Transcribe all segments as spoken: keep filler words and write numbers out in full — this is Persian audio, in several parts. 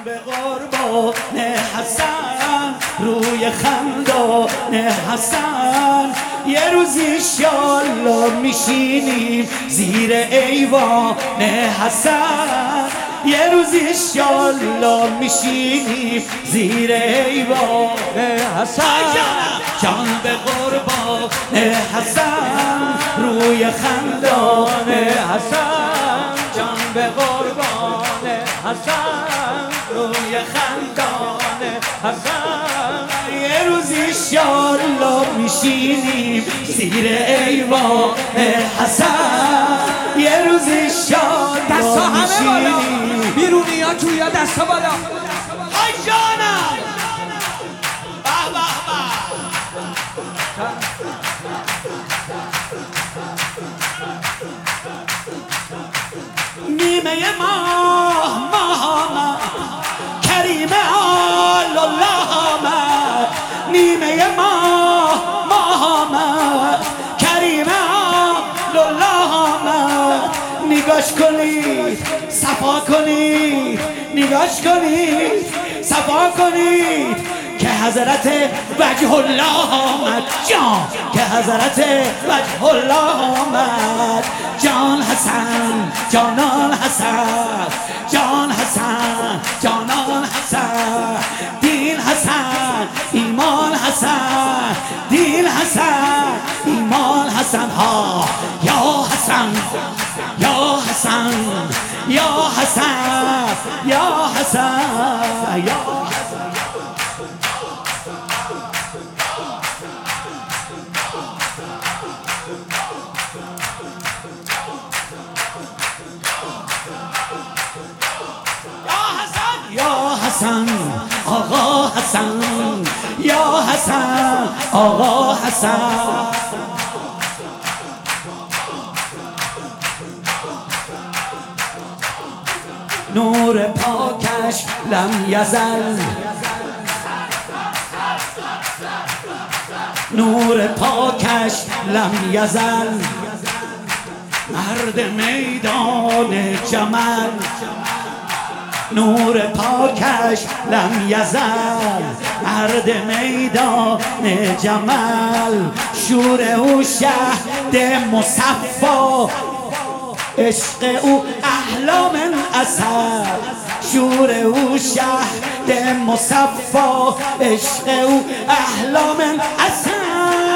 به قربان حسن روی خندان حسن یه روز انشالله میشینیم زیر ایوان حسن یه روز انشالله میشینیم زیر ایوان حسن جان به قربان حسن روی خندان حسن جان به قربان حسن روی خندان حسن یه روز انشالله میشینیم زیر ایوان حسن یه روز انشالله میشینیم بیرونی ها تویا دستا بالا آی جانم به به به نیمه ماه ماه آمد کریم الله آمد نیمه ماه ماه آمد کریم الله آمد نگاش کنید صفا کنید نگاش کنید صفا کنید که حضرت وجه الله آمد جان که حضرت وجه الله آمد جان حسن جانان حسن جان حسن جانان حسن دین حسن ایمان حسن دین حسن ایمان حسن ها یا حسن یا حسن یا حسن یا حسن یا یا حسن آقا حسن یا حسن آقا حسن نور پاکش لم یزل نور پاکش لم یزل مرد میدان جمل نور پاکش لم یزل مرد میدان جمل شور او شهد مصفا عشق او احلام اثر شور او شهد مصفا عشق او احلام اثر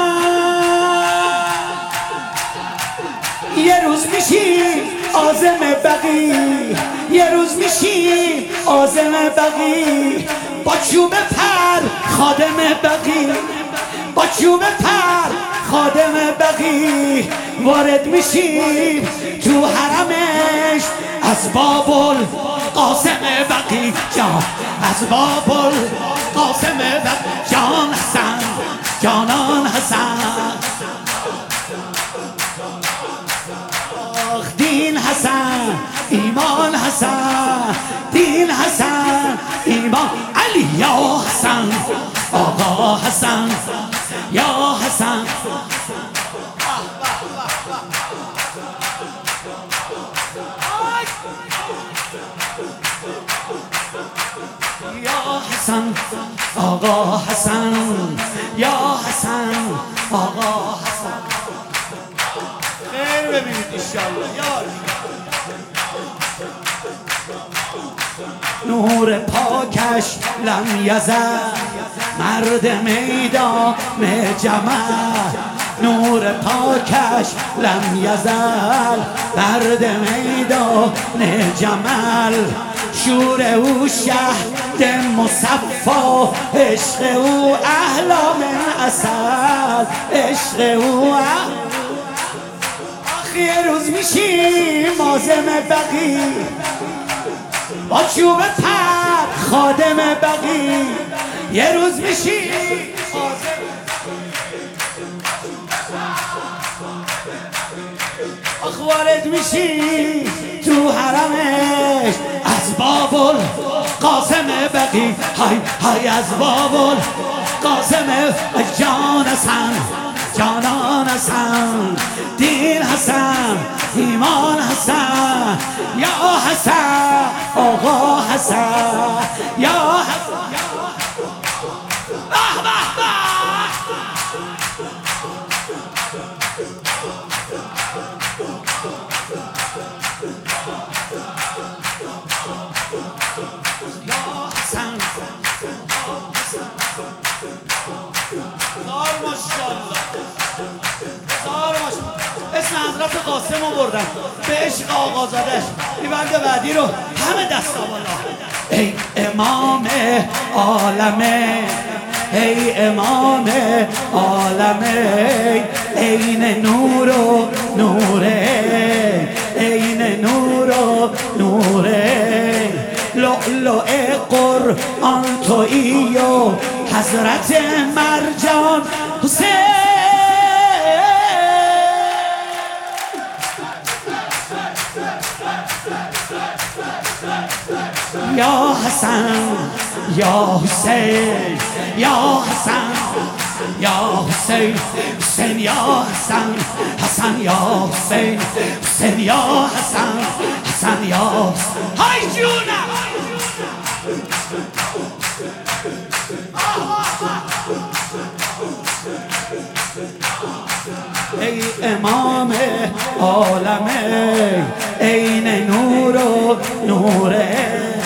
یه روز میشیم عازم بقی یه روز میشیم عازم بقی با چوب پر خادم بقی با چوب پر خادم بقی وارد میشیم تو حرمش از بابل قاسم بقی جان از بابل قاسم بقی جان حسن جانان حسن دین حسن ایمان حسن دین حسن ایمان علی یا حسن آقا حسن یا حسن یا حسن آقا حسن یا حسن آقا حسن خیر ببینید انشالله یا نور پاکش لم یزل مرد میدان جمل نور پاکش لم یزل مرد میدان جمل شور او شهد مصفا عشق او احلام اصل عشق او یه روز میشیم عازم بقی با چوب پر خادم بقی یه روز میشیم عازم آخ وارد میشیم تو حرمش از بابل قاسم بقی های های از بابل قاسم جان حسن جانان حسن دین حسن ایمان حسن یا حسن آقا حسن یا حسن به به به اسم حضرت قاسم رو بردن به عشق آقازادش این بند بعدی رو همه دستا بالا. ای امام عالمه ای امام عالمه عین نور و نوره عین نور و نوره لؤلؤ قرآن تویی و حضرت مرجان حسین یا حسن یا حسین یا حسن یا حسین حسین یا حسن حسن یا حسین حسین یا حسن حسن یا های جونم ای امام عالمه عین نور و نوره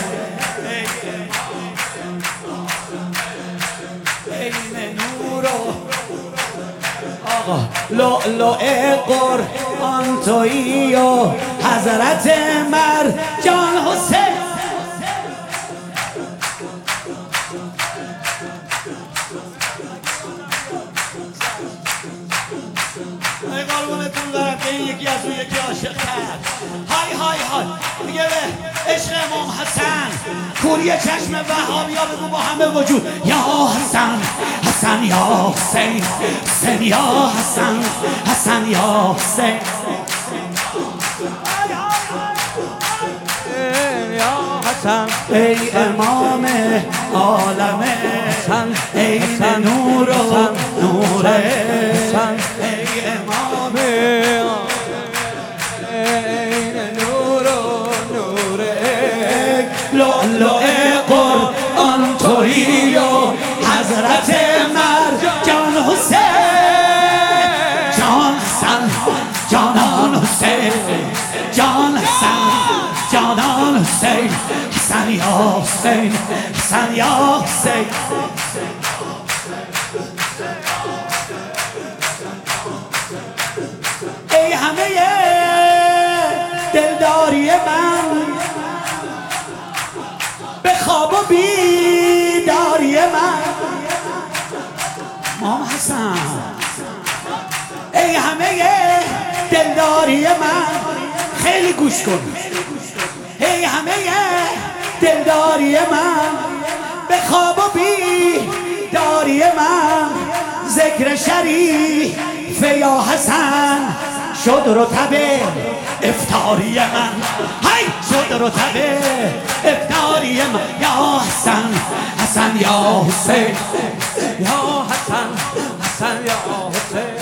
عین نور و آقا لؤلؤ قرآن تویی و حضرت مرجان حسین ای قربونتون برم که این یکی از اون یکی عاشق کرد. های های های دیگه به عشق امام حسن کوری چشم وهابیا بگو با همه وجود یا حسن حسن یا حسین حسین یا حسن حسن یا حسین یا حسن ای امام عالمه عین نور و نوره ای امام عین نور و نوره لؤلؤ قرآن تویی و حضرت مرجان حسین جان حسن جانان حسین جان حسن جانان حسین حسن یا حسین حسن یا حسین ای همه دلداری من به خواب و بیداری من امام حسن ای همه دلداری من خیلی گوش کن ای همه دلداری من به خواب و بیداری من ذکر شریف یا حسن شد رتب افطاری من های شد رتب افطاری من یا حسن حسن یا حسین یا حسن حسن یا حسین